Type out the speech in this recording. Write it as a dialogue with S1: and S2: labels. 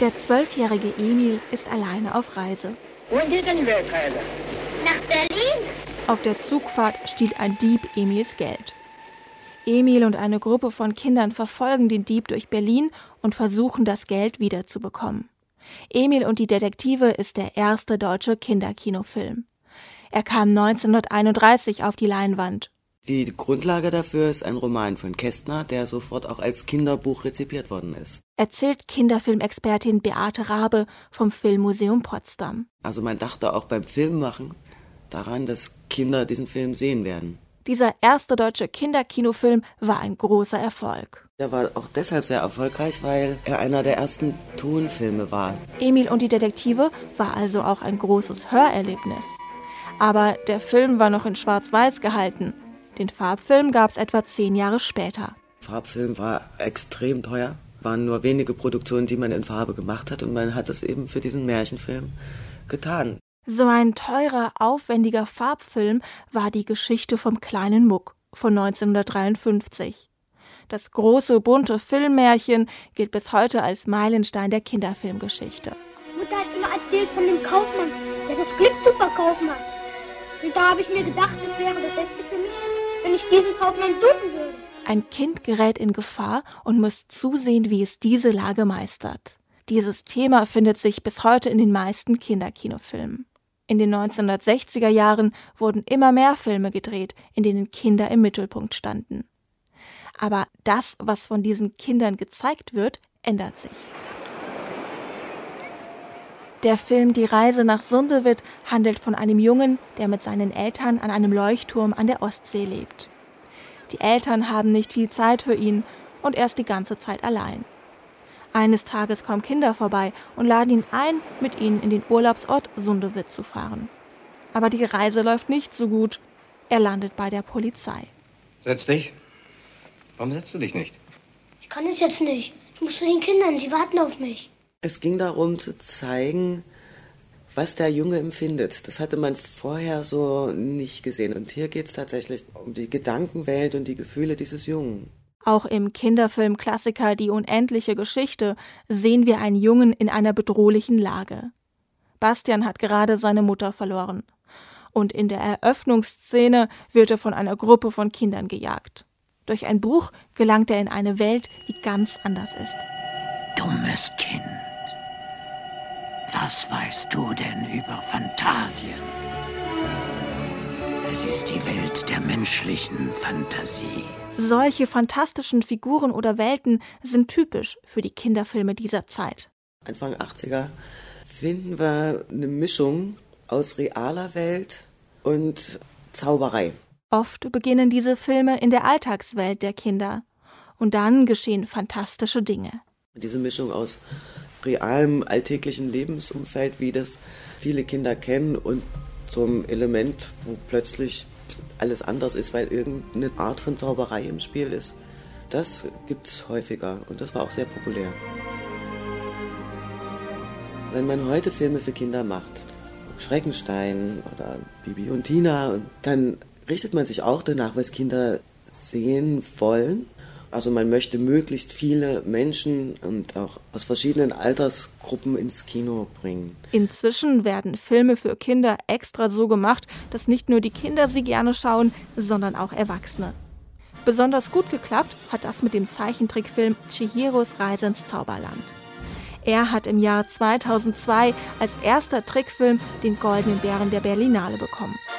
S1: Der 12-jährige Emil ist alleine auf Reise.
S2: Wohin geht denn die Weltreise?
S3: Nach Berlin.
S1: Auf der Zugfahrt stiehlt ein Dieb Emils Geld. Emil und eine Gruppe von Kindern verfolgen den Dieb durch Berlin und versuchen, das Geld wiederzubekommen. Emil und die Detektive ist der erste deutsche Kinderkinofilm. Er kam 1931 auf die Leinwand.
S4: Die Grundlage dafür ist ein Roman von Kästner, der sofort auch als Kinderbuch rezipiert worden ist.
S1: Erzählt Kinderfilmexpertin Beate Rabe vom Filmmuseum Potsdam.
S4: Also man dachte auch beim Filmmachen daran, dass Kinder diesen Film sehen werden.
S1: Dieser erste deutsche Kinderkinofilm war ein großer Erfolg.
S4: Er war auch deshalb sehr erfolgreich, weil er einer der ersten Tonfilme war.
S1: Emil und die Detektive war also auch ein großes Hörerlebnis. Aber der Film war noch in Schwarz-Weiß gehalten. Den Farbfilm gab es etwa 10 Jahre später.
S4: Farbfilm war extrem teuer. Waren nur wenige Produktionen, die man in Farbe gemacht hat. Und man hat es eben für diesen Märchenfilm getan.
S1: So ein teurer, aufwendiger Farbfilm war Die Geschichte vom kleinen Muck von 1953. Das große, bunte Filmmärchen gilt bis heute als Meilenstein der Kinderfilmgeschichte.
S3: Mutter hat immer erzählt von dem Kaufmann, der das Glück zu verkaufen hat. Und da habe ich mir gedacht, es wäre das Beste für mich, wenn ich diesen Kaufmann suchen würde.
S1: Ein Kind gerät in Gefahr und muss zusehen, wie es diese Lage meistert. Dieses Thema findet sich bis heute in den meisten Kinderkinofilmen. In den 1960er Jahren wurden immer mehr Filme gedreht, in denen Kinder im Mittelpunkt standen. Aber das, was von diesen Kindern gezeigt wird, ändert sich. Der Film Die Reise nach Sundewitt handelt von einem Jungen, der mit seinen Eltern an einem Leuchtturm an der Ostsee lebt. Die Eltern haben nicht viel Zeit für ihn und er ist die ganze Zeit allein. Eines Tages kommen Kinder vorbei und laden ihn ein, mit ihnen in den Urlaubsort Sundewitt zu fahren. Aber die Reise läuft nicht so gut. Er landet bei der Polizei.
S5: Setz dich. Warum setzt du dich nicht?
S3: Ich kann es jetzt nicht. Ich muss zu den Kindern, sie warten auf mich.
S4: Es ging darum zu zeigen, was der Junge empfindet. Das hatte man vorher so nicht gesehen. Und hier geht es tatsächlich um die Gedankenwelt und die Gefühle dieses Jungen.
S1: Auch im Kinderfilm-Klassiker Die unendliche Geschichte sehen wir einen Jungen in einer bedrohlichen Lage. Bastian hat gerade seine Mutter verloren. Und in der Eröffnungsszene wird er von einer Gruppe von Kindern gejagt. Durch ein Buch gelangt er in eine Welt, die ganz anders ist.
S6: Dummes Kind. Was weißt du denn über Phantasien? Es ist die Welt der menschlichen Fantasie.
S1: Solche fantastischen Figuren oder Welten sind typisch für die Kinderfilme dieser Zeit.
S4: Anfang 80er finden wir eine Mischung aus realer Welt und Zauberei.
S1: Oft beginnen diese Filme in der Alltagswelt der Kinder. Und dann geschehen fantastische Dinge.
S4: Diese Mischung aus realem, alltäglichen Lebensumfeld, wie das viele Kinder kennen, und zum Element, wo plötzlich alles anders ist, weil irgendeine Art von Zauberei im Spiel ist. Das gibt's häufiger und das war auch sehr populär. Wenn man heute Filme für Kinder macht, Schreckenstein oder Bibi und Tina, dann richtet man sich auch danach, was Kinder sehen wollen. Also man möchte möglichst viele Menschen und auch aus verschiedenen Altersgruppen ins Kino bringen.
S1: Inzwischen werden Filme für Kinder extra so gemacht, dass nicht nur die Kinder sie gerne schauen, sondern auch Erwachsene. Besonders gut geklappt hat das mit dem Zeichentrickfilm Chihiros Reise ins Zauberland. Er hat im Jahr 2002 als erster Trickfilm den Goldenen Bären der Berlinale bekommen.